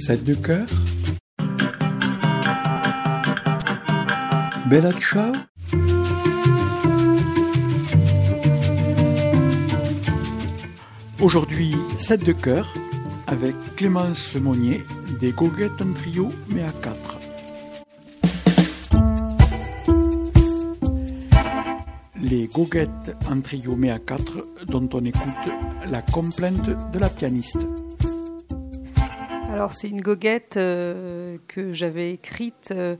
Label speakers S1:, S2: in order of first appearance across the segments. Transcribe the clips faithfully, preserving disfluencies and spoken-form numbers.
S1: sept de cœur. Bella ciao. Aujourd'hui, sept de cœur avec Clémence Monnier des Goguettes en trio mais à quatre. Les Goguettes en trio mais à quatre dont on écoute la complainte de la pianiste.
S2: Alors c'est une goguette euh, que j'avais écrite euh,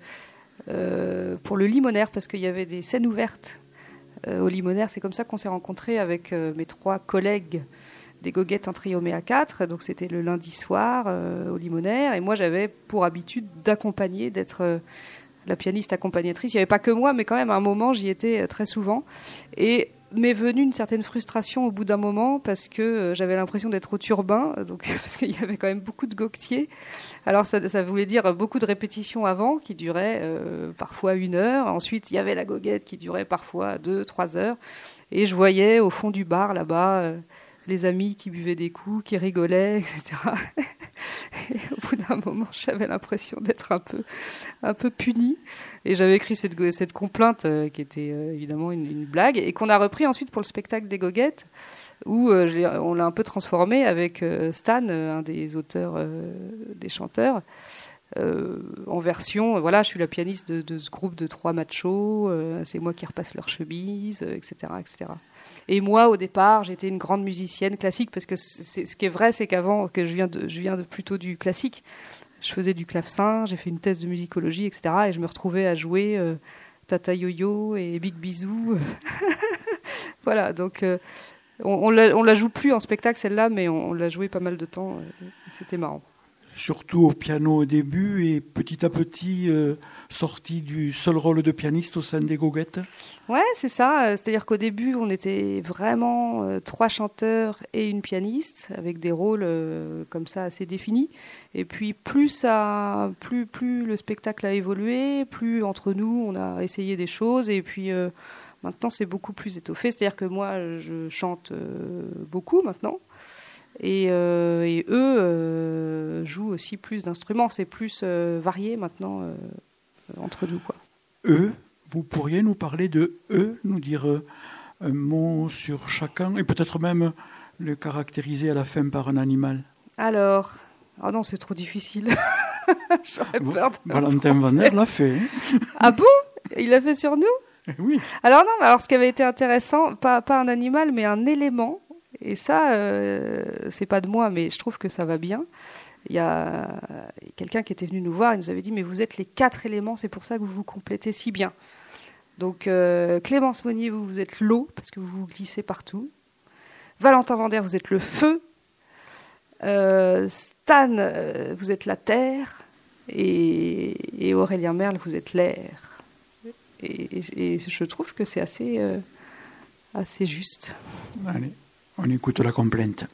S2: euh, pour le Limonaire parce qu'il y avait des scènes ouvertes euh, au Limonaire. C'est comme ça qu'on s'est rencontrés avec euh, mes trois collègues des Goguettes en trio mais à quatre. Donc c'était le lundi soir euh, au Limonaire et moi j'avais pour habitude d'accompagner, d'être euh, la pianiste accompagnatrice. Il n'y avait pas que moi mais quand même à un moment j'y étais très souvent et m'est venue une certaine frustration au bout d'un moment parce que euh, j'avais l'impression d'être au turbin, donc, parce qu'il y avait quand même beaucoup de goguetiers. Alors ça, ça voulait dire beaucoup de répétitions avant qui duraient euh, parfois une heure. Ensuite, il y avait la goguette qui durait parfois deux, trois heures. Et je voyais au fond du bar là-bas euh, les amis qui buvaient des coups, qui rigolaient, et cetera. Et au bout d'un moment, j'avais l'impression d'être un peu, un peu punie. Et j'avais écrit cette, cette complainte euh, qui était euh, évidemment une, une blague et qu'on a repris ensuite pour le spectacle des Goguettes où euh, j'ai, on l'a un peu transformé avec euh, Stan, euh, un des auteurs, euh, des chanteurs, euh, en version, euh, voilà, je suis la pianiste de, de ce groupe de trois machos, euh, c'est moi qui repasse leurs chemises, euh, et cetera, et cetera. Et moi, au départ, j'étais une grande musicienne classique parce que c'est, ce qui est vrai, c'est qu'avant, que je viens, de, je viens de plutôt du classique. Je faisais du clavecin, j'ai fait une thèse de musicologie, et cetera. Et je me retrouvais à jouer euh, Tata Yo-Yo et Big Bisou. Voilà, donc euh, on, on, la, on la joue plus en spectacle celle-là, mais on, on l'a jouée pas mal de temps. Euh, c'était marrant.
S1: Surtout au piano au début et petit à petit euh, sorti du seul rôle de pianiste au sein des Goguettes.
S2: Ouais, c'est ça. C'est-à-dire qu'au début, on était vraiment euh, trois chanteurs et une pianiste avec des rôles euh, comme ça assez définis. Et puis plus ça, plus plus le spectacle a évolué, plus entre nous on a essayé des choses. Et puis euh, maintenant c'est beaucoup plus étoffé. C'est-à-dire que moi je chante euh, beaucoup maintenant. Et, euh, et eux euh, jouent aussi plus d'instruments. C'est plus euh, varié maintenant euh, entre nous, quoi.
S1: Eux, vous pourriez nous parler de eux, nous dire euh, un mot sur chacun et peut-être même le caractériser à la fin par un animal.
S2: Alors, oh non, c'est trop difficile. J'aurais peur de
S1: Valentin Vanner l'a fait.
S2: Ah bon ? Il l'a fait sur nous ?
S1: Oui.
S2: Alors non, alors ce qui avait été intéressant, pas, pas un animal, mais un élément. Et ça, euh, c'est pas de moi, mais je trouve que ça va bien. Il y a quelqu'un qui était venu nous voir, il nous avait dit « Mais vous êtes les quatre éléments, c'est pour ça que vous vous complétez si bien. » Donc euh, Clémence Monnier, vous, vous êtes l'eau, parce que vous vous glissez partout. Valentin Vanner, vous êtes le feu. Euh, Stan, euh, vous êtes la terre. Et, et Aurélien Merle, vous êtes l'air. Et, et, et je trouve que c'est assez, euh, assez juste.
S1: Allez. On écoute la complainte.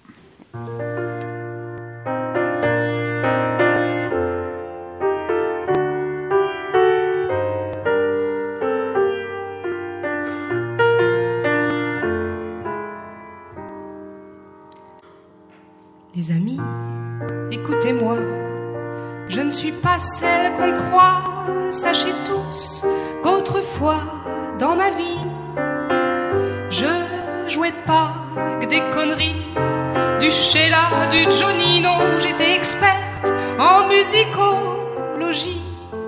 S3: Les amis, écoutez-moi. Je ne suis pas celle qu'on croit. Sachez tous qu'autrefois, dans ma vie, je jouais pas que des conneries, du Sheila, du Johnny, non, j'étais experte en musicologie.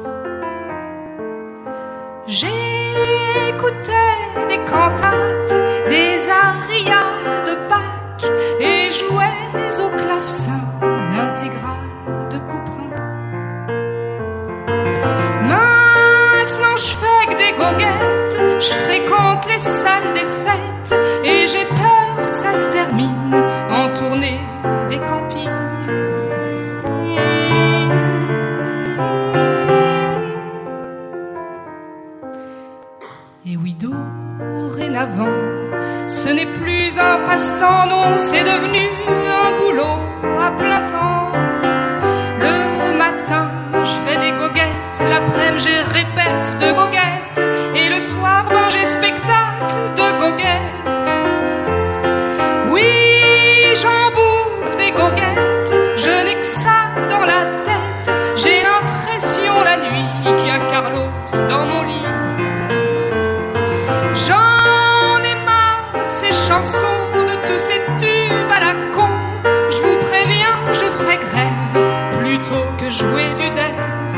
S3: J'écoutais des cantates, des arias de Bach et jouais au clavecin l'intégrale de Couperin. Maintenant je fais que des goguettes, je fréquente les salles des fêtes et j'ai peur que ça se termine en tournée des campings. Et oui, dorénavant, ce n'est plus un passe-temps, non, c'est devenu un boulot à plein temps. Le matin, je fais des goguettes, l'après-midi, je répète de goguettes, et le soir, ben, j'ai spectacle de goguettes. Oui, j'en bouffe des goguettes, je n'ai que ça dans la tête. jouer du dev.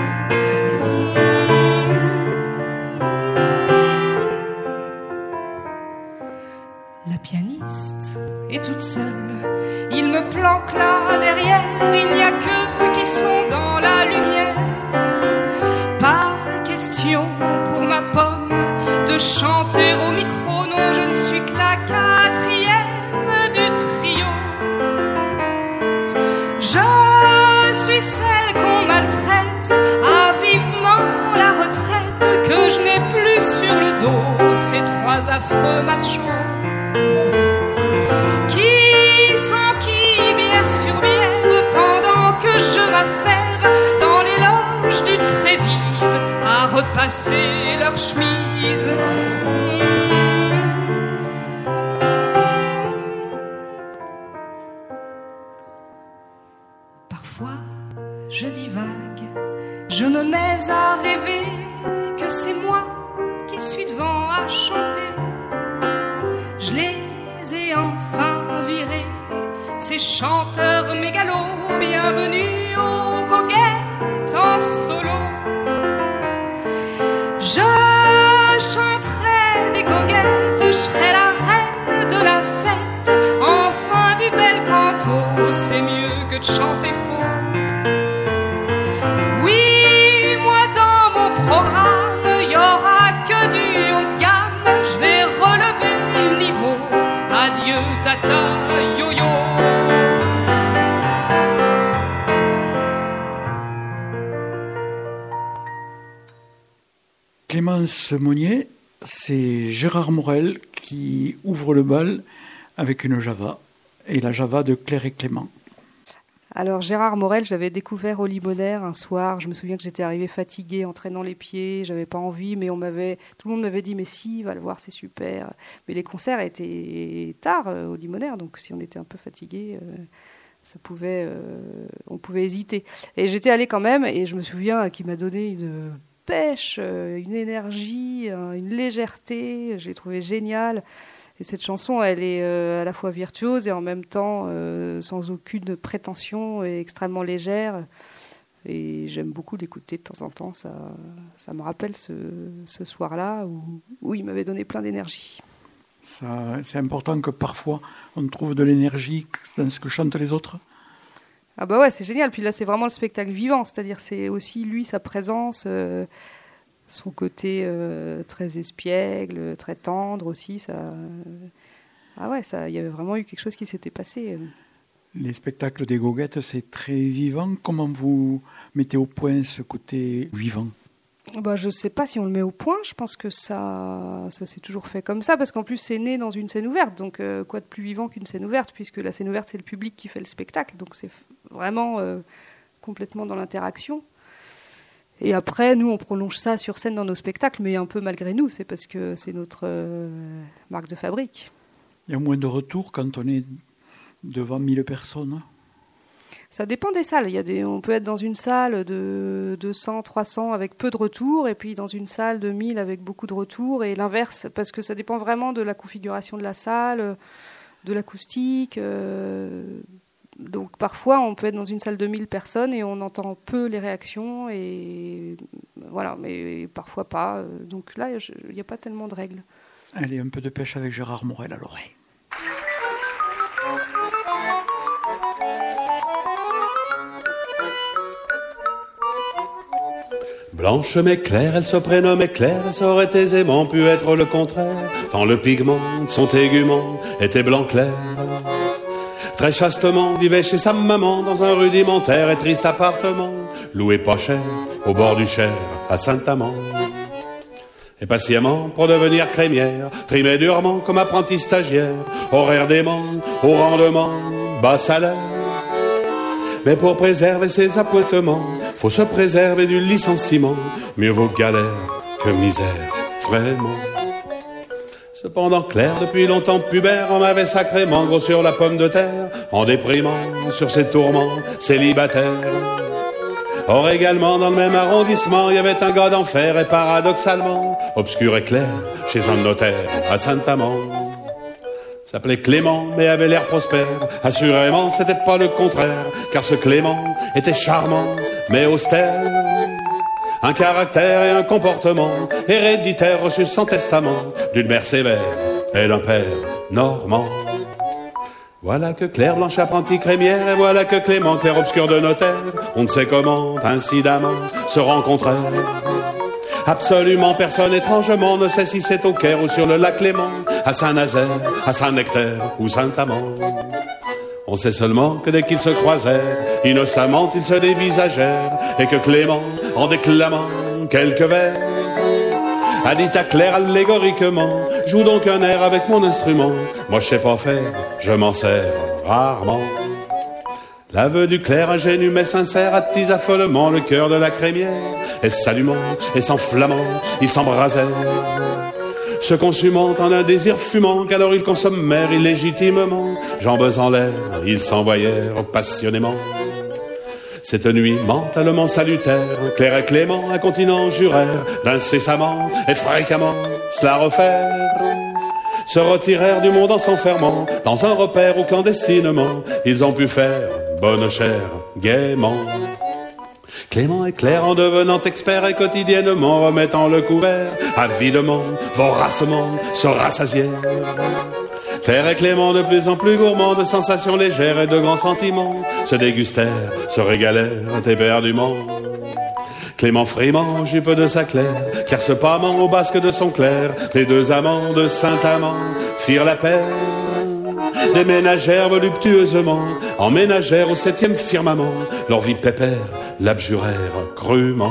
S3: La pianiste est toute seule, il me planque là derrière, il n'y a qu'eux qui sont dans la lumière. Pas question pour ma pomme de chanter au micro, non, je ne suis que la quatrième du trio. Je suis celle qu'on maltraite, à vivement la retraite, que je n'ai plus sur le dos ces trois affreux machos. Qui s'enquille bière sur bière pendant que je m'affaire dans les loges du Trévise à repasser leurs chemises. Parfois, je divague, je me mets à rêver que c'est moi qui suis devant à chanter. Je les ai enfin virés, ces chanteurs mégalos, bienvenue aux goguettes en solo. Je chanterai des goguettes, je serai la reine de la fête, enfin du bel canto, c'est mieux que de chanter faux. Oui, moi dans mon programme, il y aura que du haut de gamme, je vais relever le niveau, adieu tata yo-yo.
S1: Clémence Monnier, c'est Gérard Morel qui ouvre le bal avec une java, et la java de Claire et Clément.
S2: Alors Gérard Morel, j'avais découvert au Limonaire un soir, je me souviens que j'étais arrivée fatiguée en traînant les pieds, j'avais pas envie, mais on m'avait, tout le monde m'avait dit mais si, va le voir, c'est super. Mais les concerts étaient tard euh, au Limonaire, donc si on était un peu fatigué, euh, ça pouvait, euh, on pouvait hésiter. Et j'étais allée quand même, et je me souviens qu'il m'a donné une pêche, une énergie, une légèreté, je l'ai trouvée géniale. Et cette chanson, elle est euh, à la fois virtuose et en même temps euh, sans aucune prétention et extrêmement légère. Et j'aime beaucoup l'écouter de temps en temps. Ça, ça me rappelle ce, ce soir-là où, où il m'avait donné plein d'énergie.
S1: Ça, c'est important que parfois on trouve de l'énergie dans ce que chantent les autres.
S2: Ah bah ouais, c'est génial. Puis là, c'est vraiment le spectacle vivant. C'est-à-dire, c'est aussi lui, sa présence... Euh, son côté euh, très espiègle, très tendre aussi, ça, euh, ah ouais, ça, il y avait vraiment eu quelque chose qui s'était passé.
S1: Les spectacles des goguettes, c'est très vivant. Comment vous mettez au point ce côté vivant ?
S2: Bah, je ne sais pas si on le met au point. Je pense que ça, ça s'est toujours fait comme ça, parce qu'en plus, c'est né dans une scène ouverte. Donc, euh, quoi de plus vivant qu'une scène ouverte, puisque la scène ouverte, c'est le public qui fait le spectacle. Donc, c'est vraiment euh, complètement dans l'interaction. Et après, nous, on prolonge ça sur scène dans nos spectacles, mais un peu malgré nous, c'est parce que c'est notre euh, marque de fabrique.
S1: Il y a moins de retours quand on est devant mille personnes ?
S2: Ça dépend des salles. Il y a des, on peut être dans une salle de deux cents, trois cents avec peu de retours, et puis dans une salle de mille avec beaucoup de retours, et l'inverse, parce que ça dépend vraiment de la configuration de la salle, de l'acoustique... Euh, Donc parfois, on peut être dans une salle de mille personnes et on entend peu les réactions, et voilà, mais parfois pas. Donc là, il n'y a pas tellement de règles.
S1: Allez, un peu de pêche avec Gérard Morel alors.
S4: Blanche mais claire, elle se prénommait Claire, ça aurait aisément pu être le contraire, tant le pigment de son tégument était blanc clair. Très chastement, vivait chez sa maman dans un rudimentaire et triste appartement, loué pas cher, au bord du Cher, à Saint-Amand. Et patiemment, pour devenir crémière, trimait durement comme apprenti stagiaire, horaire dément, au rendement, bas salaire. Mais pour préserver ses appointements, faut se préserver du licenciement, mieux vaut galère que misère, vraiment. Cependant Claire, depuis longtemps pubère, on m'avait sacrément gros sur la pomme de terre, en déprimant sur ses tourments célibataires. Or également dans le même arrondissement, il y avait un gars d'enfer, et paradoxalement, obscur et clair, chez un notaire à Saint-Amand. s'appelait Clément, mais avait l'air prospère. Assurément, c'était pas le contraire, car ce Clément était charmant, mais austère. Un caractère et un comportement héréditaire reçu sans testament d'une mère sévère et d'un père normand. Voilà que Claire Blanche apprentie crémière, et voilà que Clément clair obscur de notaire, on ne sait comment, incidemment, se rencontrèrent. Absolument personne étrangement ne sait si c'est au Caire ou sur le lac Léman, à Saint-Nazaire, à Saint-Nectaire ou Saint-Amand. On sait seulement que dès qu'ils se croisèrent, innocemment ils se dévisagèrent, et que Clément, en déclamant quelques vers, a dit à Claire allégoriquement: joue donc un air avec mon instrument, moi je sais pas faire, je m'en sers rarement. L'aveu du Clair ingénu mais sincère attisa follement le cœur de la crémière, et s'allumant et s'enflammant, ils s'embrasèrent, se consumant en un désir fumant qu'alors ils consommèrent illégitimement. Jambes en l'air, ils s'envoyèrent passionnément. Cette nuit mentalement salutaire, Claire et Clément incontinent jurèrent d'incessamment et fréquemment cela refaire. Se retirèrent du monde en s'enfermant dans un repère où clandestinement ils ont pu faire bonne chère gaiement. Clément et Claire en devenant experts et quotidiennement remettant le couvert, avidement, voracement, se rassasièrent. Claire et Clément de plus en plus gourmands de sensations légères et de grands sentiments se dégustèrent, se régalèrent éperdument. Clément frimant aux jupes de sa Claire, Claire se pâmant au basque de son Claire, les deux amants de Saint-Amand firent la paire. Déménagèrent voluptueusement, emménagèrent au septième firmament, leur vie pépère l'abjurèrent crûment.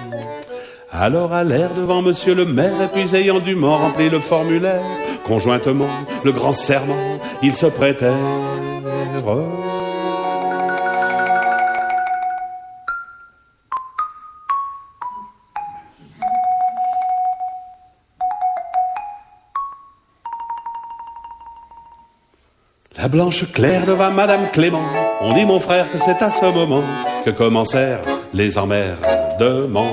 S4: Alors allèrent devant monsieur le maire, et puis ayant dûment rempli le formulaire, conjointement le grand serment, ils se prêtèrent. La blanche Claire devint Madame Clément. On dit, mon frère, que c'est à ce moment que commencèrent les emmerdements.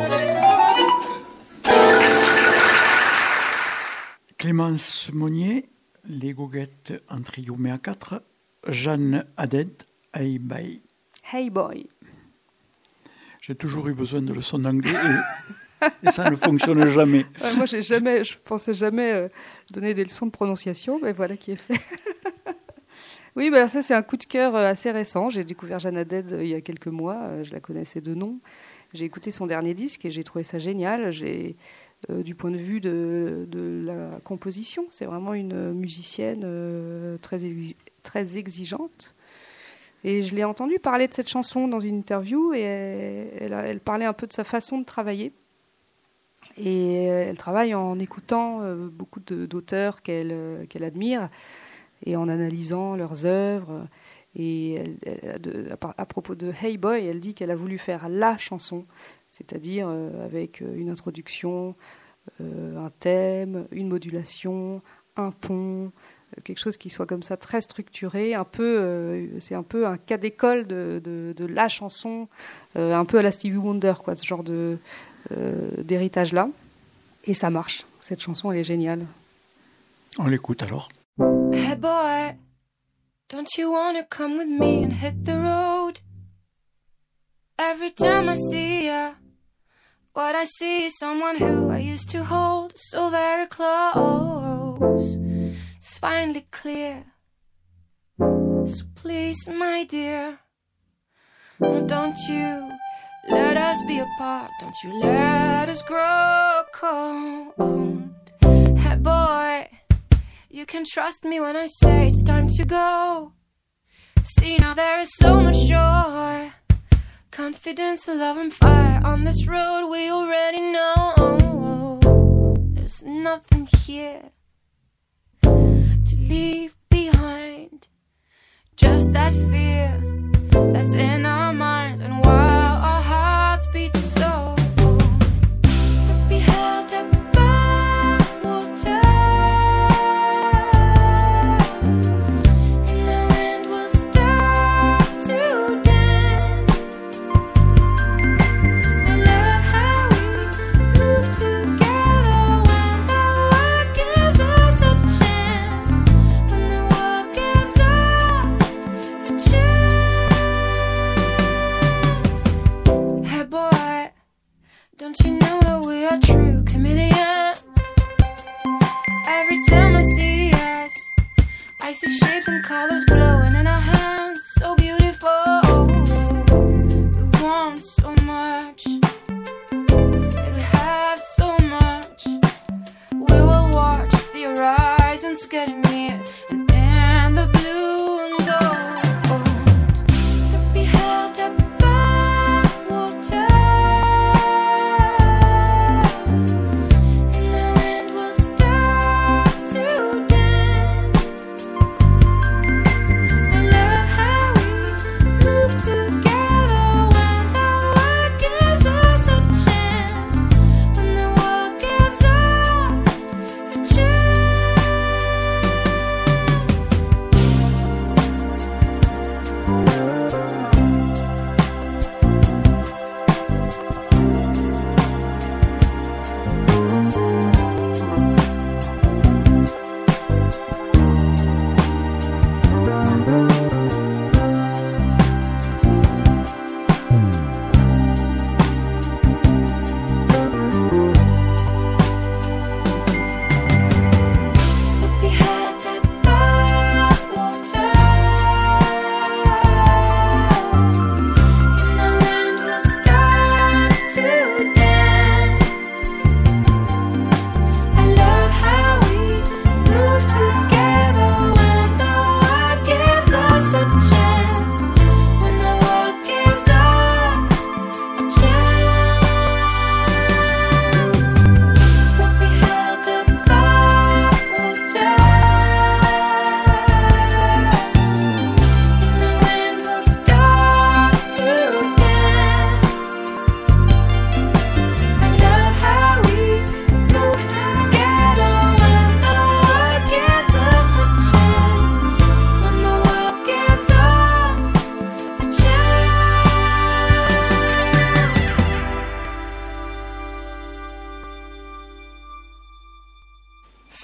S1: Clémence Monnier, les goguettes en trio mais à quatre. Jeanne Haddad, Hey Boy.
S2: Hey Boy.
S1: J'ai toujours eu besoin de leçons d'anglais et, et ça ne fonctionne jamais.
S2: Ouais, moi, j'ai jamais, je pensais jamais euh, donner des leçons de prononciation, mais voilà qui est fait. Oui, bah, ça c'est un coup de cœur assez récent. J'ai découvert Jeanne Haddad il y a quelques mois. Je la connaissais de nom. J'ai écouté son dernier disque et j'ai trouvé ça génial. J'ai, euh, du point de vue de, de la composition, c'est vraiment une musicienne euh, très, exi- très exigeante. Et je l'ai entendue parler de cette chanson dans une interview et elle, elle, a, elle parlait un peu de sa façon de travailler. Et elle travaille en écoutant euh, beaucoup de, d'auteurs qu'elle, euh, qu'elle admire, et en analysant leurs œuvres. Et elle, elle, de, à, à propos de Hey Boy, elle dit qu'elle a voulu faire la chanson, c'est-à-dire euh, avec une introduction, euh, un thème, une modulation, un pont, euh, quelque chose qui soit comme ça très structuré, un peu, euh, c'est un peu un cas d'école de, de, de la chanson, euh, un peu à la Stevie Wonder, quoi, ce genre de, euh, d'héritage-là. Et ça marche, cette chanson elle est géniale.
S1: On l'écoute alors.
S3: Hey boy, don't you wanna come with me and hit the road? Every time I see ya, what I see is someone who I used to hold so very close. It's finally clear, so please my dear, don't you let us be apart, don't you let us grow cold. Hey boy, you can trust me when I say it's time to go. See, now there is so much joy, confidence, love and fire on this road we already know. There's nothing here to leave behind, just that fear that's in our minds, and while our hearts beat so, be held up by water. Together when the world gives us a chance, when the world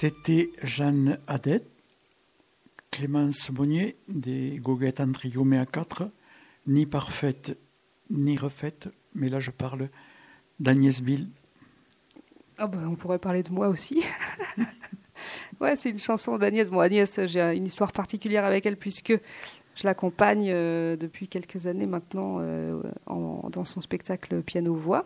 S1: C'était Jeanne Hadet, Clémence Monnier, des goguettes en trio mais à quatre, ni parfaite ni refaite, mais là je parle d'Agnès Bill.
S2: Oh ben, on pourrait parler de moi aussi. Ouais, c'est une chanson d'Agnès. Bon, Agnès, j'ai une histoire particulière avec elle puisque je l'accompagne euh, depuis quelques années maintenant euh, en, dans son spectacle piano-voix.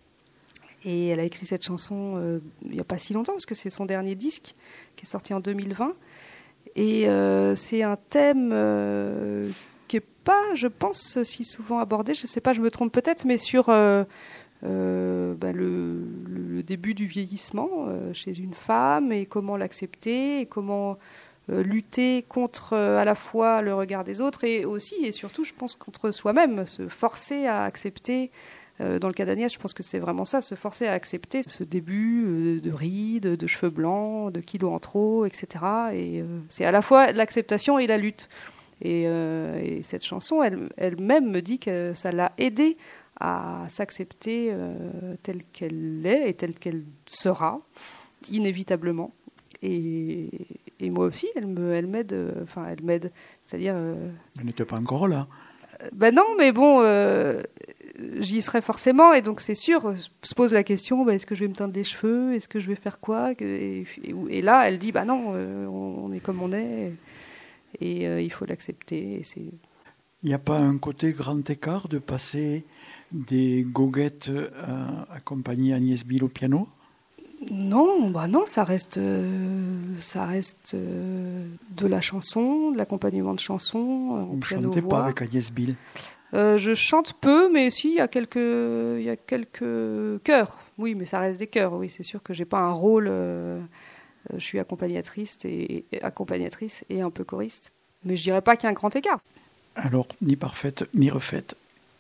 S2: Et elle a écrit cette chanson euh, il n'y a pas si longtemps parce que c'est son dernier disque qui est sorti en deux mille vingt. Et euh, c'est un thème euh, qui n'est pas, je pense, si souvent abordé. Je ne sais pas, je me trompe peut-être, mais sur... Euh, Euh, bah, le, le début du vieillissement euh, chez une femme et comment l'accepter et comment euh, lutter contre euh, à la fois le regard des autres et aussi et surtout je pense contre soi-même, se forcer à accepter euh, dans le cas d'Agnès je pense que c'est vraiment ça, se forcer à accepter ce début euh, de rides, de cheveux blancs, de kilos en trop, etc. Et euh, c'est à la fois l'acceptation et la lutte et, euh, et cette chanson elle, elle-même me dit que ça l'a aidée à s'accepter euh, telle qu'elle est et telle qu'elle sera, inévitablement. Et, et moi aussi, elle, me, elle m'aide. Enfin, elle m'aide. C'est-à-dire. Euh,
S1: elle n'était pas encore là.
S2: Euh, ben non, mais bon, euh, j'y serai forcément. Et donc, c'est sûr, se pose la question ben, est-ce que je vais me teindre les cheveux? Est-ce que je vais faire quoi? et, et, et là, elle dit bah non, euh, on, on est comme on est. Et, et euh, il faut l'accepter. Et c'est.
S1: Il n'y a pas un côté grand écart de passer des goguettes à accompagner Agnès Bill au piano?
S2: Non, bah non, ça reste, euh, ça reste euh, de la chanson, de l'accompagnement de chansons.
S1: Vous ne chantez pas avec Agnès Bill?
S2: euh, Je chante peu, mais si, il y a quelques, il y a quelques chœurs. Oui, mais ça reste des chœurs. Oui, c'est sûr que j'ai pas un rôle. Euh, je suis accompagnatrice et, et accompagnatrice et un peu choriste. Mais je dirais pas qu'il y a un grand écart.
S1: Alors, ni parfaite, ni refaite.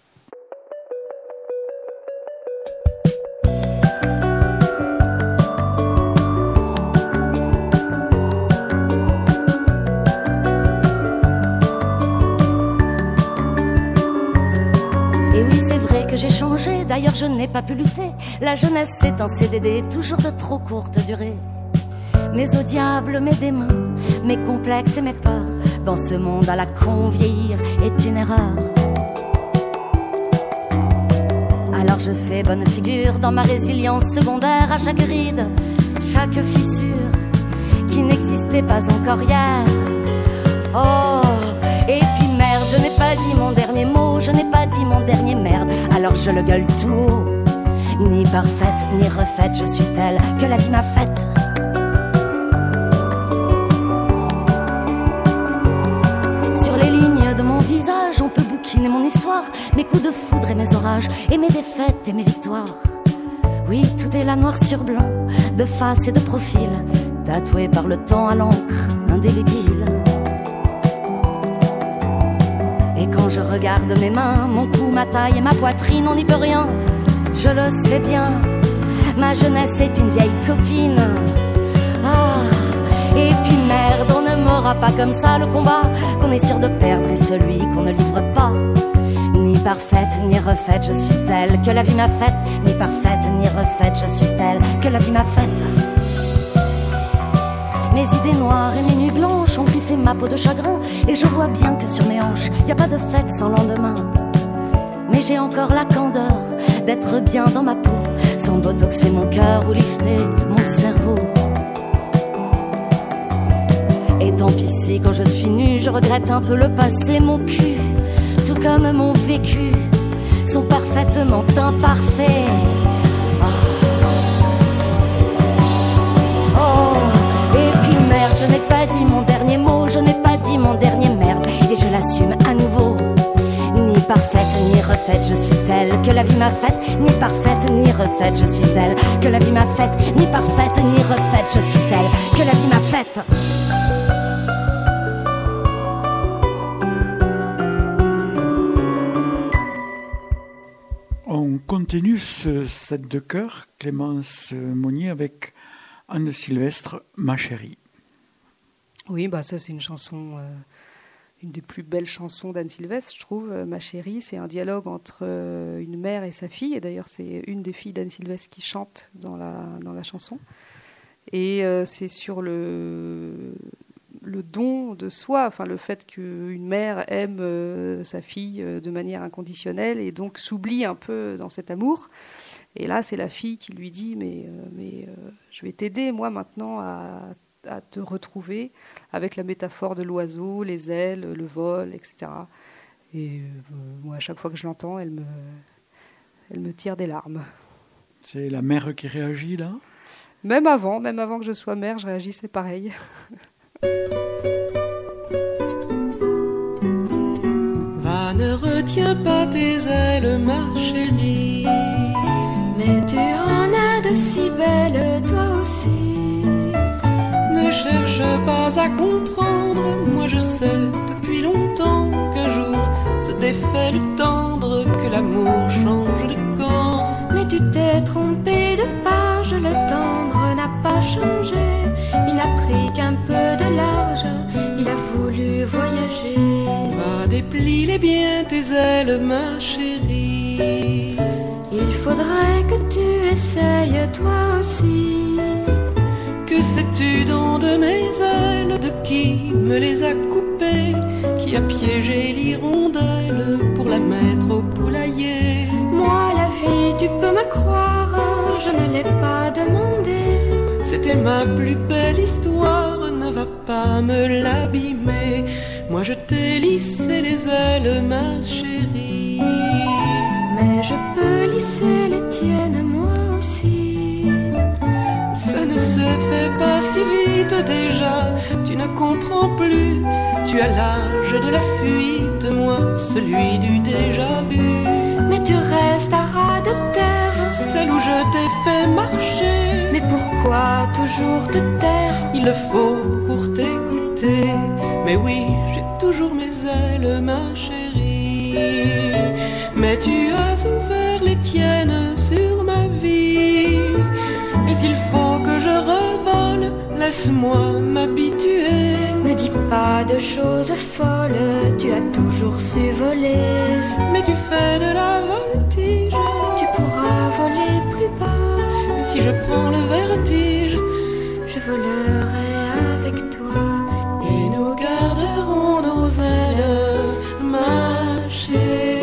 S5: Et oui, c'est vrai que j'ai changé, d'ailleurs je n'ai pas pu lutter. La jeunesse c'est un C D D, toujours de trop courte durée. Mais au diable mes démons, mes complexes et mes peurs, dans ce monde à la con, vieillir est une erreur. Alors je fais bonne figure dans ma résilience secondaire à chaque ride, chaque fissure qui n'existait pas encore hier. Oh, et puis merde, je n'ai pas dit mon dernier mot, je n'ai pas dit mon dernier merde, alors je le gueule tout haut. Ni parfaite, ni refaite, je suis telle que la vie m'a faite. On peut bouquiner mon histoire, mes coups de foudre et mes orages, et mes défaites et mes victoires. Oui, tout est là noir sur blanc, de face et de profil, tatoué par le temps à l'encre indélébile. Et quand je regarde mes mains, mon cou, ma taille et ma poitrine, on n'y peut rien, je le sais bien. Ma jeunesse est une vieille copine. Ah, et puis merde, on ne m'aura pas comme ça le combat qu'on est sûr de perdre et celui qu'on ne livre pas. Ni parfaite, ni refaite, je suis telle que la vie m'a faite. Ni parfaite, ni refaite, je suis telle que la vie m'a faite. Mes idées noires et mes nuits blanches ont griffé ma peau de chagrin, et je vois bien que sur mes hanches, y a pas de fête sans lendemain. Mais j'ai encore la candeur d'être bien dans ma peau, sans botoxer mon cœur ou lifter mon cerveau. Et tant pis si quand je suis nue, je regrette un peu le passé, mon cul, tout comme mon vécu, sont parfaitement imparfaits. Oh, oh. Et puis merde, je n'ai pas dit mon dernier mot, je n'ai pas dit mon dernier merde, et je l'assume à nouveau. Ni parfaite, ni refaite, je suis telle que la vie m'a faite. Ni parfaite, ni refaite, je suis telle que la vie m'a faite. Ni parfaite, ni refaite, je suis telle que la vie m'a faite.
S1: On continue ce set de chœur, Clémence Monnier, avec Anne Sylvestre, Ma chérie.
S2: Oui, bah ça c'est une chanson, euh, une des plus belles chansons d'Anne Sylvestre, je trouve. Euh, Ma chérie, c'est un dialogue entre euh, une mère et sa fille, et d'ailleurs c'est une des filles d'Anne Sylvestre qui chante dans la, dans la chanson. Et euh, c'est sur le, le don de soi, enfin, le fait qu'une mère aime euh, sa fille euh, de manière inconditionnelle et donc s'oublie un peu dans cet amour. Et là, c'est la fille qui lui dit « mais, euh, mais euh, je vais t'aider, moi, maintenant, à, à te retrouver », avec la métaphore de l'oiseau, les ailes, le vol, et cetera. Et euh, moi, à chaque fois que je l'entends, elle me, elle me tire des larmes.
S1: C'est la mère qui réagit, là ?
S2: Même avant, même avant que je sois mère, je réagissais pareil.
S6: Va, ne retiens pas tes ailes, ma chérie.
S3: Mais tu en as de si belles, toi aussi.
S6: Ne cherche pas à comprendre, moi je sais depuis longtemps qu'un jour se défait le tendre, que l'amour change de camp.
S3: Mais tu t'es trompé de page, le tendre n'a pas changé. Il a pris qu'un peu de large, il a voulu voyager.
S6: Va, déplie-les bien tes ailes, ma chérie.
S3: Il faudrait que tu essayes toi aussi.
S6: Que sais-tu donc de mes ailes, de qui me les a coupées, qui a piégé l'hirondelle pour la mettre au poulailler?
S3: Moi la vie, tu peux me croire, je ne l'ai pas demandé.
S6: C'était ma plus belle histoire, ne va pas me l'abîmer. Moi je t'ai lissé les ailes, ma chérie.
S3: Mais je peux lisser les tiennes, moi aussi.
S6: Ça ne se fait pas si vite déjà, tu ne comprends plus. Tu as l'âge de la fuite, moi celui du déjà vu.
S3: Mais tu restes à ras de terre,
S6: celle où je t'ai fait marcher.
S3: Mais pourquoi toujours te taire?
S6: Il le faut pour t'écouter. Mais oui, j'ai toujours mes ailes, ma chérie. Mais tu as ouvert les tiennes sur ma vie. Mais il faut que je revole, laisse-moi m'habituer.
S3: Ne dis pas de choses folles, tu as toujours su voler.
S6: Mais tu fais de la voltige,
S3: tu pourras voler plus bas.
S6: Et si je prends le vertige,
S3: je volerai avec toi.
S6: Et nous garderons nos ailes, ma chérie.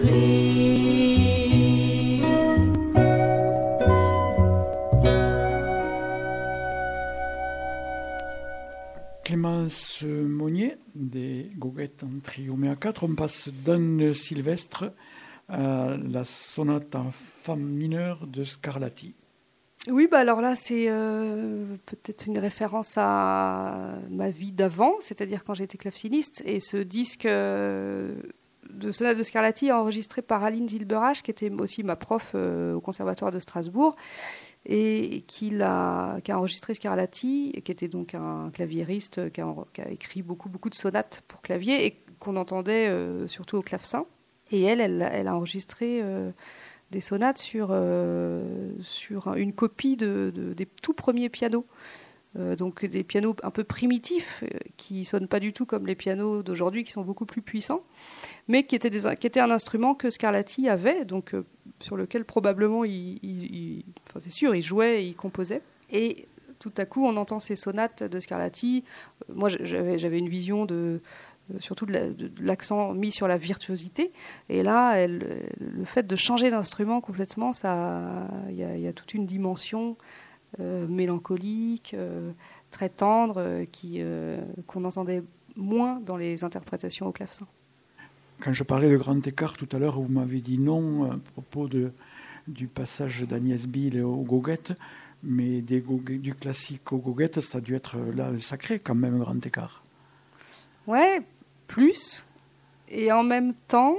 S1: Clémence Monnier, des Goguettes en trio mais à quatre. On passe d'un Sylvestre à la sonate en fa mineur de Scarlatti.
S2: Oui, bah alors là, c'est euh, peut-être une référence à ma vie d'avant, c'est-à-dire quand j'étais claveciniste. Et ce disque euh, de sonate de Scarlatti enregistré par Aline Zilberach, qui était aussi ma prof euh, au Conservatoire de Strasbourg, et qui, l'a, qui a enregistré Scarlatti, qui était donc un claviériste qui a, qui a écrit beaucoup, beaucoup de sonates pour clavier et qu'on entendait euh, surtout au clavecin. Et elle, elle, elle a enregistré euh, des sonates sur, euh, sur une copie de, de, des tout premiers pianos. Euh, donc des pianos un peu primitifs, euh, qui ne sonnent pas du tout comme les pianos d'aujourd'hui, qui sont beaucoup plus puissants, mais qui étaient, des, qui étaient un instrument que Scarlatti avait, donc euh, sur lequel probablement, il, il, il, enfin c'est sûr, il jouait et il composait. Et tout à coup, on entend ces sonates de Scarlatti. Euh, moi, j'avais, j'avais une vision de... surtout de, la, de, de l'accent mis sur la virtuosité. Et là, elle, le fait de changer d'instrument complètement, il y, y a toute une dimension euh, mélancolique, euh, très tendre, euh, qui, euh, qu'on entendait moins dans les interprétations au clavecin.
S1: Quand je parlais de grand écart tout à l'heure, vous m'avez dit non à propos de, du passage d'Agnès Bill aux goguettes, mais des goguettes, du classique aux goguettes, ça a dû être là sacré quand même, grand écart.
S2: Ouais, plus. Et en même temps,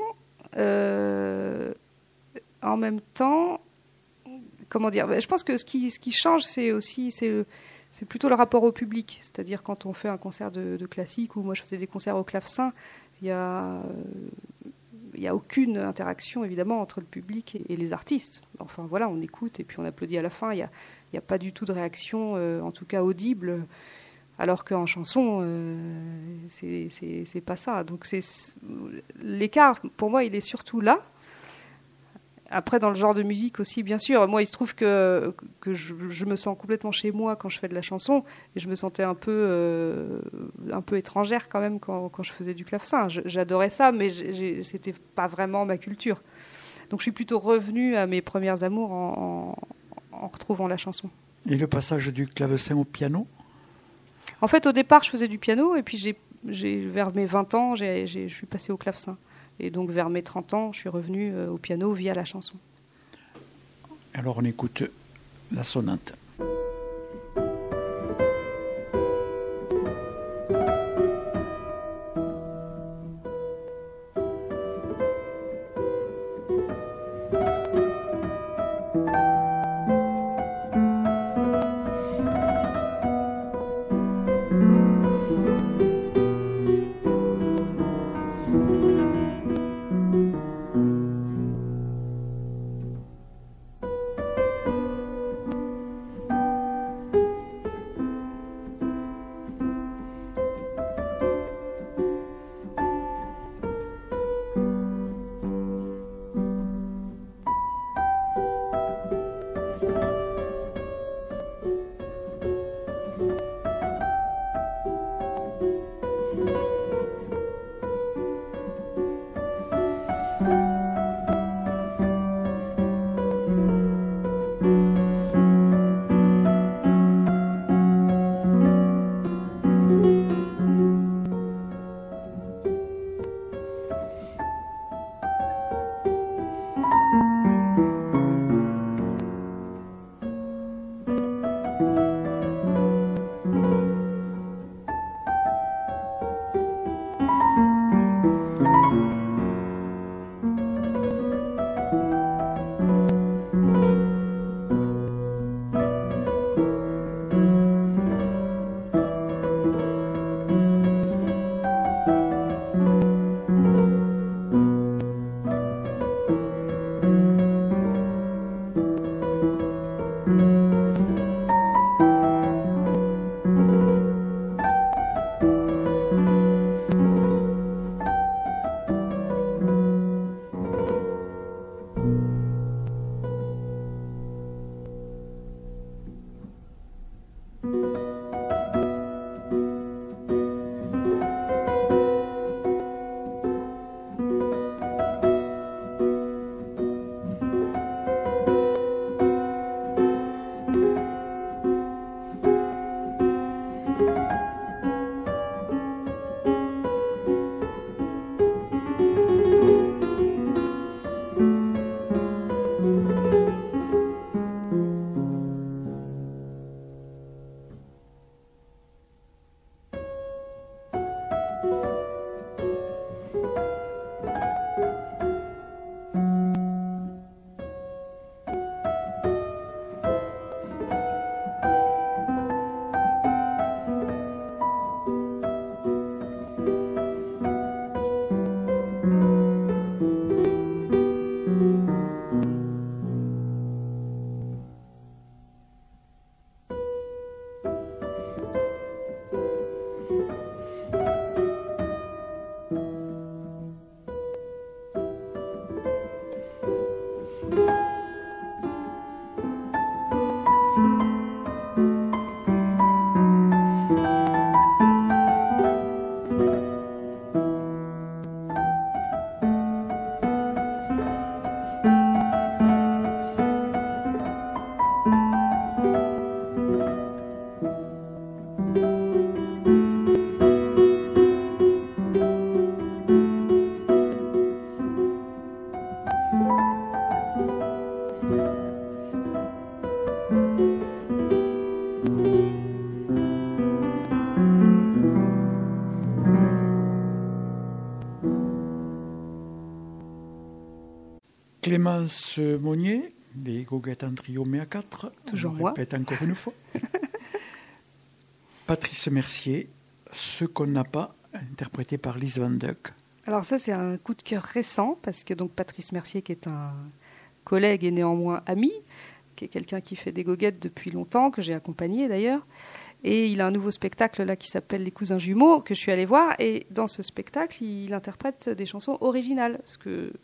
S2: euh, en même temps, comment dire, je pense que ce qui, ce qui change, c'est aussi, c'est, le, c'est plutôt le rapport au public. C'est-à-dire quand on fait un concert de, de classique, ou moi je faisais des concerts au clavecin, il y a, il y a aucune interaction évidemment entre le public et, et les artistes. Enfin voilà, on écoute et puis on applaudit à la fin. Il y a, il y a pas du tout de réaction, euh, en tout cas audible. Alors qu'en chanson, euh, c'est, c'est, c'est pas ça. Donc c'est, l'écart, pour moi, il est surtout là. Après, dans le genre de musique aussi, bien sûr. Moi, il se trouve que, que je, je me sens complètement chez moi quand je fais de la chanson. Et je me sentais un peu, euh, un peu étrangère quand même quand, quand je faisais du clavecin. Je, j'adorais ça, mais j'ai, c'était pas vraiment ma culture. Donc, je suis plutôt revenue à mes premières amours en, en, en retrouvant la chanson.
S1: Et le passage du clavecin au piano ?
S2: En fait, au départ, je faisais du piano. Et puis, j'ai, j'ai, vers mes vingt ans, j'ai, j'ai, je suis passée au clavecin. Et donc, vers mes trente ans, je suis revenue au piano via la chanson.
S1: Alors, on écoute la sonate. Clémence Monnier, les Goguettes en trio mais à quatre.
S2: Toujours
S1: on
S2: moi.
S1: Répète encore une fois. Patrice Mercier, Ce qu'on n'a pas, interprété par Lise Van Dyck.
S2: Alors ça, c'est un coup de cœur récent, parce que donc Patrice Mercier, qui est un collègue et néanmoins ami, qui est quelqu'un qui fait des goguettes depuis longtemps, que j'ai accompagné d'ailleurs, et il a un nouveau spectacle là qui s'appelle Les Cousins Jumeaux, que je suis allée voir, et dans ce spectacle, il interprète des chansons originales, ce que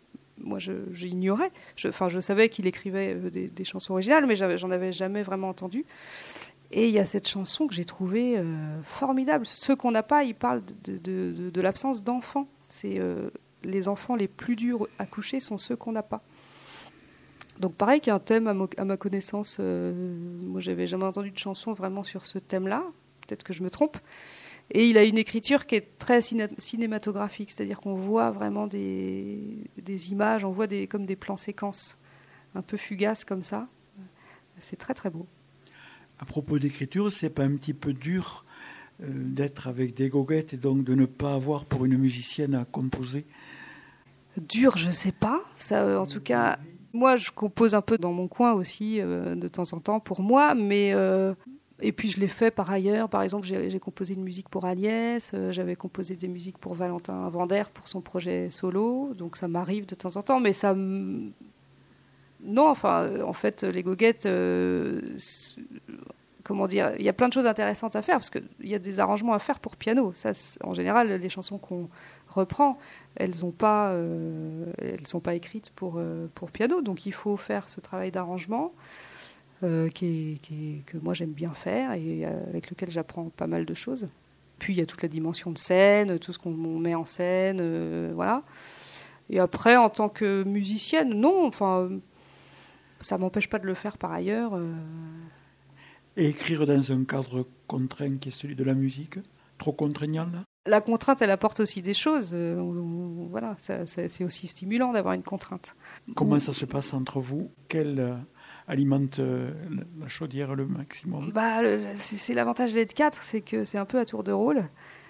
S2: moi, je, j'ignorais. Je, enfin, je savais qu'il écrivait des, des chansons originales, mais j'avais, j'en avais jamais vraiment entendu. Et il y a cette chanson que j'ai trouvée euh, formidable. Ceux qu'on n'a pas, ils parlent de, de, de, de l'absence d'enfants. C'est euh, les enfants les plus durs à coucher sont ceux qu'on n'a pas. Donc pareil, qu'il y a un thème à, mo- à ma connaissance. Euh, moi, j'avais jamais entendu de chanson vraiment sur ce thème-là. Peut-être que je me trompe. Et il a une écriture qui est très ciné- cinématographique, c'est-à-dire qu'on voit vraiment des, des images, on voit des, comme des plans séquences, un peu fugaces comme ça. C'est très très beau.
S1: À propos d'écriture, c'est pas un petit peu dur euh, d'être avec des goguettes et donc de ne pas avoir pour une musicienne à composer?
S2: Dur, je sais pas. Ça, en tout cas, moi, je compose un peu dans mon coin aussi, euh, de temps en temps, pour moi, mais... Euh, et puis je l'ai fait par ailleurs. Par exemple, j'ai, j'ai composé une musique pour Agnès, euh, j'avais composé des musiques pour Valentin Vander pour son projet solo, donc ça m'arrive de temps en temps, mais ça... M... Non, enfin, en fait, les goguettes... Euh, comment dire, il y a plein de choses intéressantes à faire, parce qu'il y a des arrangements à faire pour piano. Ça, en général, les chansons qu'on reprend, elles sont pas, euh, elles sont pas écrites pour, euh, pour piano, donc il faut faire ce travail d'arrangement euh, qui est, qui est, que moi j'aime bien faire et euh, avec lequel j'apprends pas mal de choses. Puis il y a toute la dimension de scène, tout ce qu'on met en scène, euh, voilà. Et après, en tant que musicienne, non, enfin, ça m'empêche pas de le faire par ailleurs. Euh...
S1: Et écrire dans un cadre contraint qui est celui de la musique, trop contraignant là?
S2: La contrainte, elle apporte aussi des choses. Euh, on, voilà, ça, ça, c'est aussi stimulant d'avoir une contrainte.
S1: Comment ça se passe entre vous? Quelle euh, alimente euh, la chaudière le maximum?
S2: Bah, le, c'est, c'est l'avantage d'être quatre, c'est que c'est un peu à tour de rôle.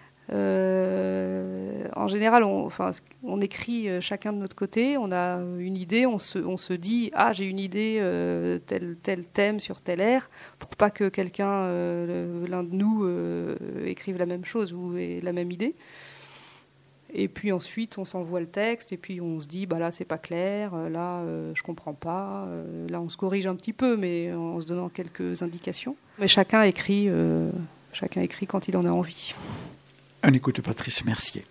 S2: Euh, en général, on, enfin, on écrit chacun de notre côté, on a une idée, on se, on se dit « Ah, j'ai une idée, euh, tel, tel thème sur tel air », pour pas que quelqu'un, euh, l'un de nous, euh, écrive la même chose ou ait la même idée. Et puis ensuite, on s'envoie le texte, et puis on se dit bah, « Là, c'est pas clair, là, euh, je comprends pas euh, ». Là, on se corrige un petit peu, mais en se donnant quelques indications. Mais chacun écrit, euh, chacun écrit quand il en a envie.
S1: On écoute Patrice Mercier.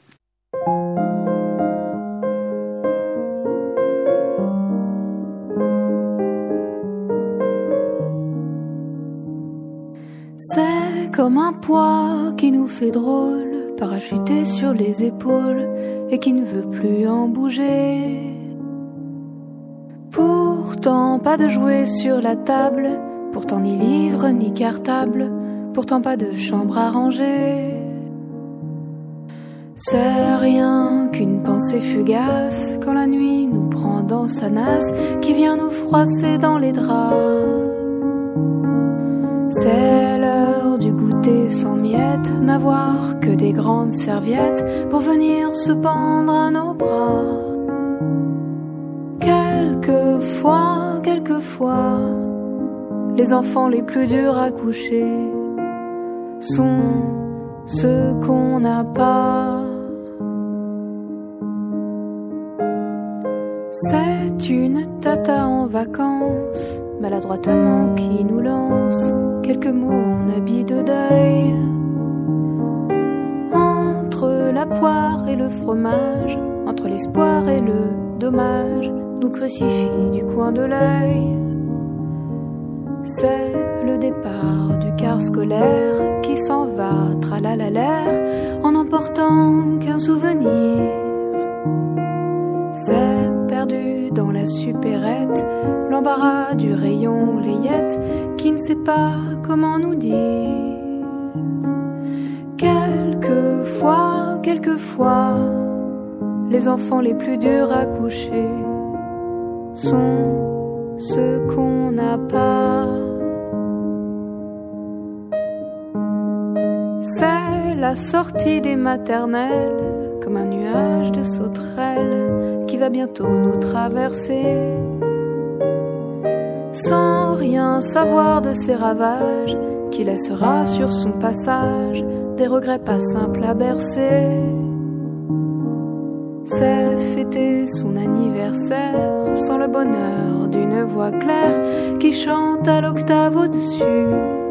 S7: C'est comme un poids qui nous fait drôle, parachuté sur les épaules et qui ne veut plus en bouger. Pourtant pas de jouets sur la table, pourtant ni livre ni cartable, pourtant pas de chambre à ranger. C'est rien qu'une pensée fugace quand la nuit nous prend dans sa nasse, qui vient nous froisser dans les draps. C'est l'heure du goûter sans miettes, n'avoir que des grandes serviettes pour venir se pendre à nos bras. Quelquefois, quelquefois, les enfants les plus durs à coucher sont ceux qu'on n'a pas. C'est une tata en vacances, maladroitement qui nous lance quelques mots en habit de deuil. Entre la poire et le fromage, entre l'espoir et le dommage, nous crucifie du coin de l'œil. C'est le départ du car scolaire qui s'en va tralalalaire en n'emportant qu'un souvenir. C'est perdu dans la supérette, l'embarras du rayon layette qui ne sait pas comment nous dire. Quelquefois, quelquefois, les enfants les plus durs à coucher sont ceux qu'on n'a pas. C'est la sortie des maternelles, comme un nuage de sauterelles qui va bientôt nous traverser. Sans rien savoir de ses ravages, qui laissera sur son passage des regrets pas simples à bercer. C'est fêter son anniversaire sans le bonheur d'une voix claire qui chante à l'octave au-dessus.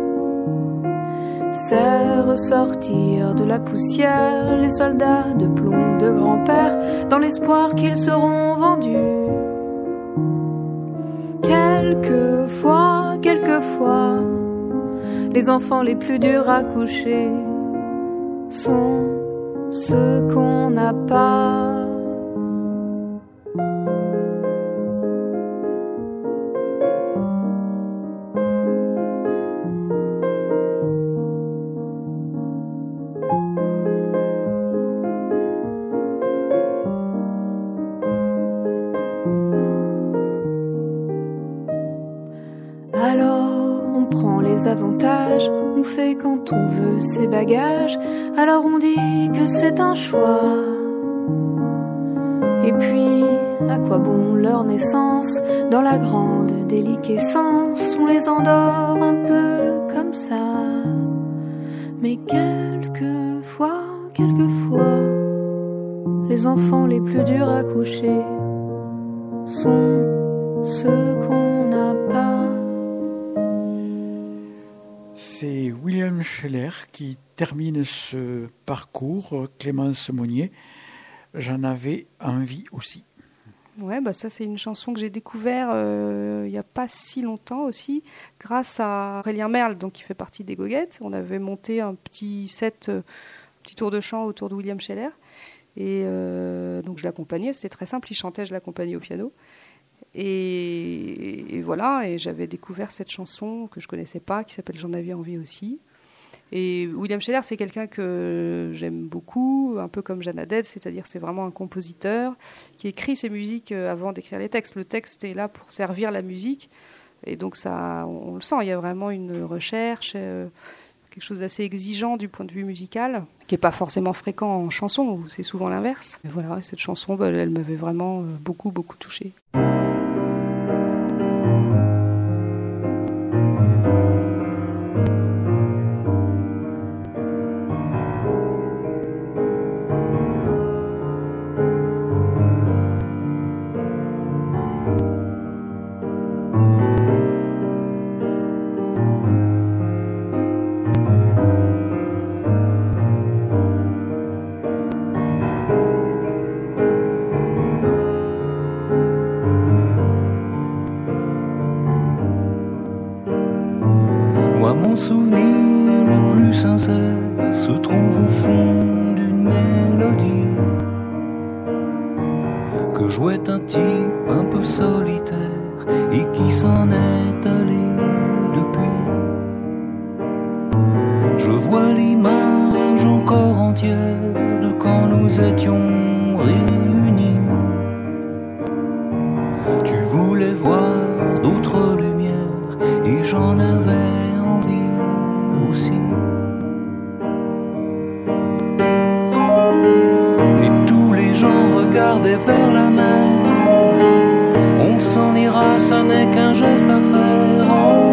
S7: C'est ressortir de la poussière les soldats de plomb de grand-père dans l'espoir qu'ils seront vendus. quelquefois, quelquefois, les enfants les plus durs à coucher sont ceux qu'on n'a pas. Alors on prend les avantages, on fait quand on veut ses bagages, alors on dit que c'est un choix. Et puis, à quoi bon leur naissance? Dans la grande déliquescence, on les endort un peu comme ça. Mais quelquefois, quelquefois, les enfants les plus durs à coucher sont ceux qu'on n'a pas.
S1: C'est William Scheller qui termine ce parcours, Clémence Monnier. J'en avais envie aussi.
S2: Ouais, bah ça c'est une chanson que j'ai découvert euh, il n'y a pas si longtemps aussi, grâce à Aurélien Merle, donc qui fait partie des Goguettes. On avait monté un petit set, euh, petit tour de chant autour de William Scheller. Et euh, donc je l'accompagnais, c'était très simple, il chantait, je l'accompagnais au piano. Et, et voilà, et j'avais découvert cette chanson que je connaissais pas, qui s'appelle J'en avais envie aussi. Et William Scheller, c'est quelqu'un que j'aime beaucoup, un peu comme Jeanne Haddad, c'est-à-dire c'est vraiment un compositeur qui écrit ses musiques avant d'écrire les textes. Le texte est là pour servir la musique, et donc ça, on, on le sent, il y a vraiment une recherche, euh, quelque chose d'assez exigeant du point de vue musical, qui n'est pas forcément fréquent en chanson, où c'est souvent l'inverse. Et voilà, et cette chanson, bah, elle m'avait vraiment beaucoup, beaucoup touchée.
S8: Mon souvenir le plus sincère se trouve au fond d'une mélodie que jouait un type un peu solitaire et qui s'en est allé depuis. Je vois l'image encore entière de quand nous étions réunis. Tu voulais voir d'autres lumières et j'en avais aussi. Et tous les gens regardaient vers la mer. On s'en ira, ça n'est qu'un geste à faire. Oh.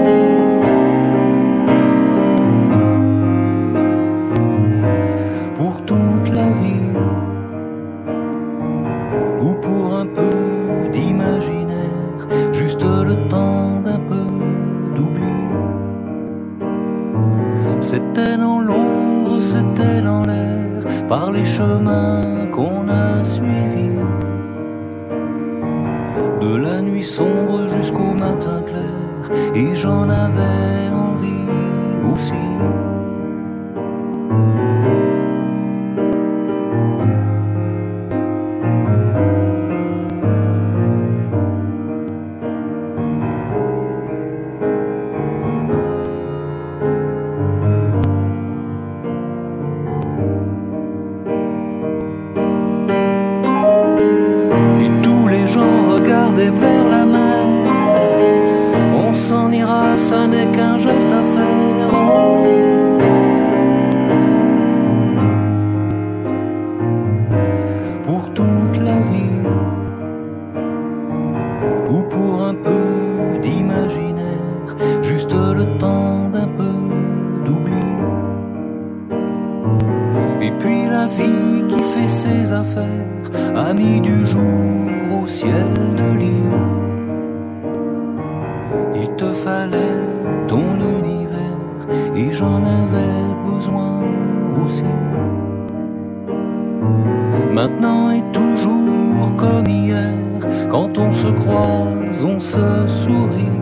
S8: Pour toute la vie, ou pour un peu d'imaginaire, juste le temps d'un peu d'oubli. C'était dans l'ombre, c'était dans l'air, par les chemins qu'on a suivis. De la nuit sombre jusqu'au matin clair, et j'en avais envie aussi. Vers la mer, on s'en ira, ça n'est qu'un geste à faire. Oh. Pour toute la vie, ou pour un peu d'imaginaire, juste le temps d'un peu d'oubli. Et puis la vie qui fait ses affaires, amie du jour au ciel de l'île. Il te fallait ton univers et j'en avais besoin aussi. Maintenant et toujours comme hier. Quand on se croise, on se sourit.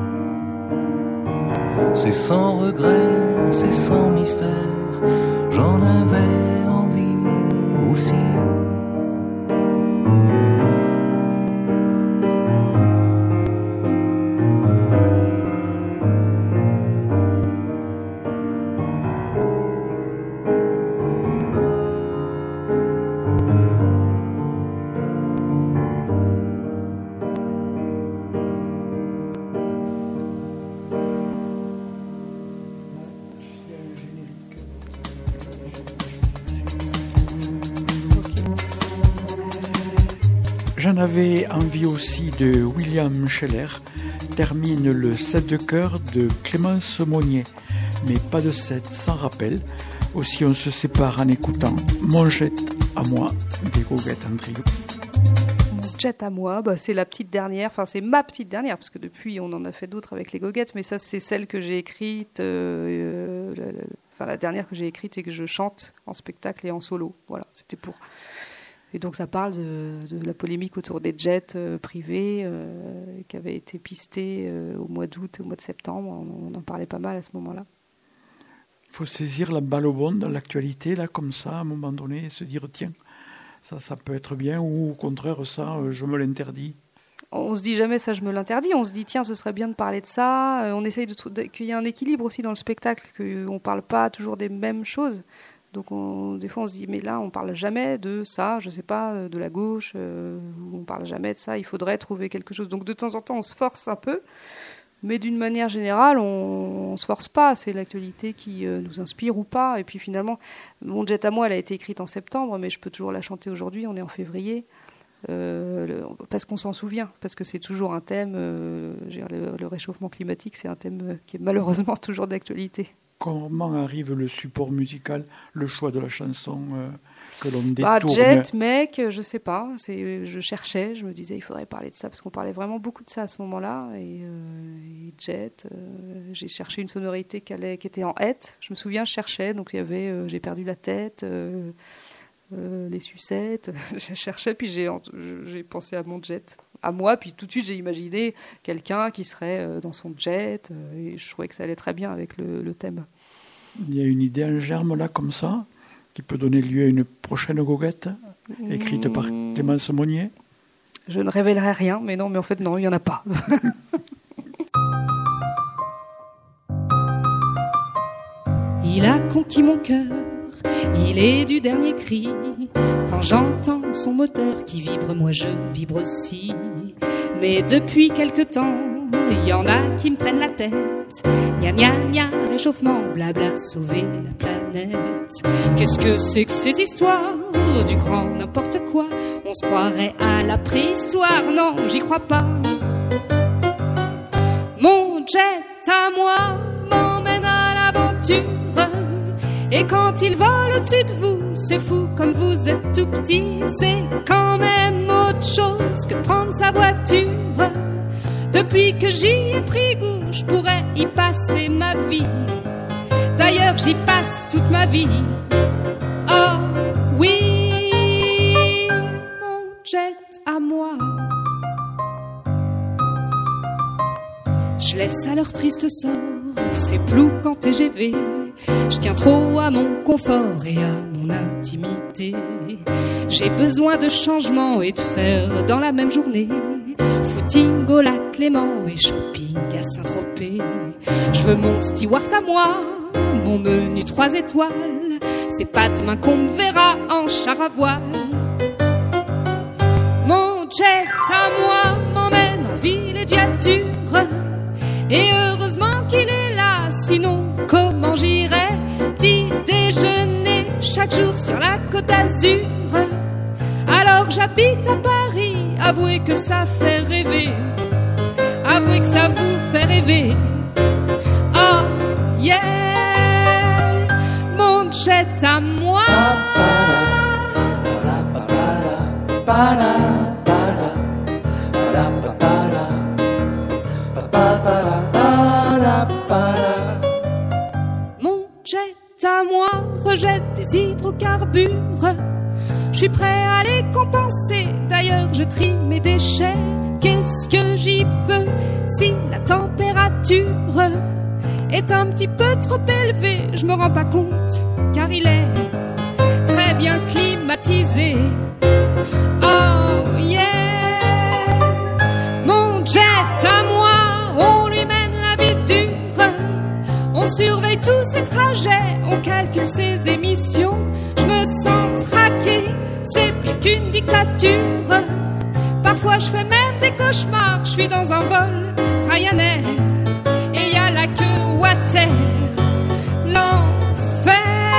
S8: C'est sans regret, c'est sans mystère. J'en avais envie aussi.
S1: J'en avais envie aussi de William Scheller, termine le sept de chœur de Clémence Monnier, mais pas de sept sans rappel. Aussi on se sépare en écoutant Mon jet à moi des Goguettes en trio.
S2: Mon jet à moi, bah, c'est la petite dernière, enfin c'est ma petite dernière, parce que depuis on en a fait d'autres avec les Goguettes, mais ça c'est celle que j'ai écrite, euh, euh, la, la, enfin la dernière que j'ai écrite et que je chante en spectacle et en solo. Voilà, c'était pour... Et donc ça parle de, de la polémique autour des jets euh, privés euh, qui avaient été pistés euh, au mois d'août, au mois de septembre. On, on en parlait pas mal à ce moment-là.
S1: Il faut saisir la balle au bon dans l'actualité, là, comme ça, à un moment donné, et se dire, tiens, ça, ça peut être bien, ou au contraire, ça, euh, je me l'interdis.
S2: On se dit jamais ça, je me l'interdis. On se dit, tiens, ce serait bien de parler de ça. Euh, on essaye de, de, qu'il y ait un équilibre aussi dans le spectacle, qu'on ne parle pas toujours des mêmes choses. Donc on, des fois on se dit mais là on parle jamais de ça, je sais pas, de la gauche, euh, on parle jamais de ça, il faudrait trouver quelque chose. Donc de temps en temps on se force un peu, mais d'une manière générale on, on se force pas, c'est l'actualité qui euh, nous inspire ou pas. Et puis finalement Mon jet à moi elle a été écrite en septembre, mais je peux toujours la chanter aujourd'hui, on est en février, euh, le, parce qu'on s'en souvient, parce que c'est toujours un thème, euh, le, le réchauffement climatique c'est un thème qui est malheureusement toujours d'actualité.
S1: Comment arrive le support musical, le choix de la chanson euh, que l'on détourne?
S2: Bah, Jet, mec, je sais pas. C'est, je cherchais, je me disais il faudrait parler de ça parce qu'on parlait vraiment beaucoup de ça à ce moment-là. Et, euh, et Jet, euh, j'ai cherché une sonorité qui, allait, qui était en hête. Je me souviens, je cherchais, donc il y avait euh, J'ai perdu la tête, euh, euh, les sucettes. Je cherchais, puis j'ai, j'ai pensé à mon Jet. À moi, puis tout de suite j'ai imaginé quelqu'un qui serait dans son jet, et je trouvais que ça allait très bien avec le, le thème.
S1: Il y a une idée en germe là, comme ça, qui peut donner lieu à une prochaine goguette, écrite mmh. par Clémence Monnier?
S2: Je ne révélerai rien, mais non, mais en fait non, il n'y en a pas.
S3: Il a conquis mon cœur, il est du dernier cri. Quand j'entends son moteur qui vibre, moi je vibre aussi. Mais depuis quelque temps, il y en a qui me prennent la tête. Gna gna gna, réchauffement, blabla, sauver la planète. Qu'est-ce que c'est que ces histoires du grand n'importe quoi? On se croirait à la préhistoire, non, j'y crois pas. Mon jet à moi m'emmène à l'aventure. Et quand il vole au-dessus de vous, c'est fou comme vous êtes tout petit. C'est quand même autre chose que de prendre sa voiture. Depuis que j'y ai pris goût, je pourrais y passer ma vie. D'ailleurs j'y passe toute ma vie. Oh oui, mon jet à moi. Je laisse à leur triste sort ces ploucs en T G V. Je tiens trop à mon confort et à mon intimité. J'ai besoin de changement et de faire dans la même journée footing au lac Léman et shopping à Saint-Tropez. Je veux mon steward à moi, mon menu trois étoiles. C'est pas demain qu'on me verra en char à voile. Mon jet à moi m'emmène en villégiature. Et heureusement qu'il est là, sinon comment j'irais petit déjeuner chaque jour sur la Côte d'Azur. Alors j'habite à Paris, avouez que ça fait rêver. Avouez que ça vous fait rêver. Oh yeah, mon jet à moi. Mon jet à moi rejette des hydrocarbures. Je suis prêt à les compenser. D'ailleurs, je trie mes déchets. Qu'est-ce que j'y peux si la température est un petit peu trop élevée? Je me rends pas compte, car il est très bien climatisé. Oh yeah, mon jet à moi, on lui mène la vie dure. On surveille tous ses trajets, on calcule ses émissions. Je me sens traqué, c'est pire qu'une dictature. Parfois je fais même des cauchemars, je suis dans un vol Ryanair et y a la queue water. L'enfer,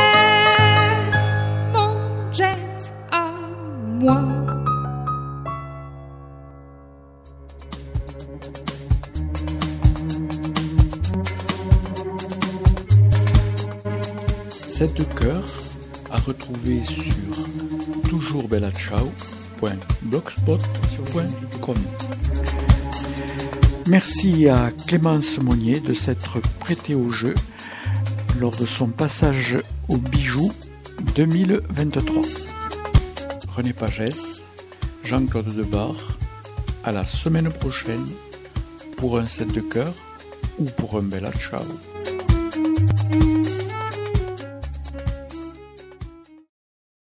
S3: mon jet à moi.
S1: Cette cœur à retrouver sur toujours bella ciao point blogspot point com. Merci à Clémence Monnier de s'être prêtée au jeu lors de son passage au Bijou deux mille vingt-trois. René Pagès, Jean-Claude Debar, à la semaine prochaine pour un set de cœur ou pour un bella ciao.